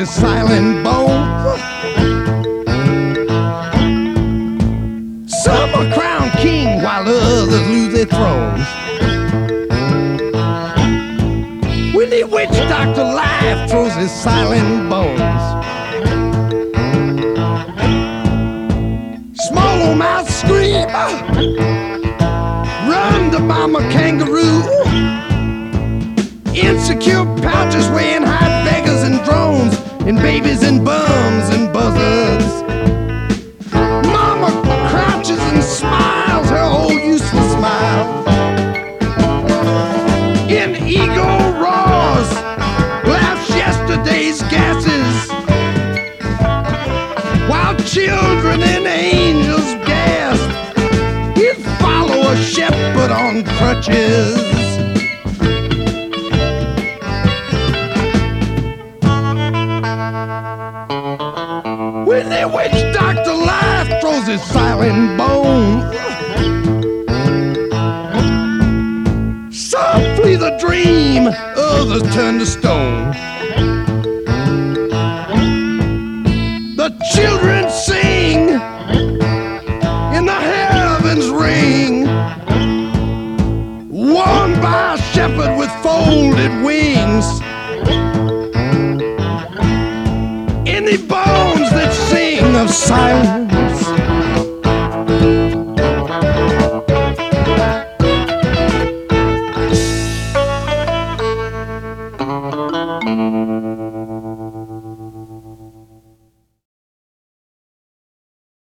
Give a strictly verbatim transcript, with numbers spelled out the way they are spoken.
his silent bones. Some are crowned king while others lose their thrones. When the witch doctor life throws his silent bones. Small old mouth scream, run to mama kangaroo. Insecure pouches weighing high beggars and drones, and babies and bums and buzzards. Mama crouches and smiles her old useless smile. In ego roars, laughs yesterday's gases, while children and angels gasp. He'd follow a shepherd on crutches. When the witch doctor life throws his silent bone, some flee the dream, others turn to stone. The children sing, in the heavens ring, warned by a shepherd with folded wings. Any bones that sing of silence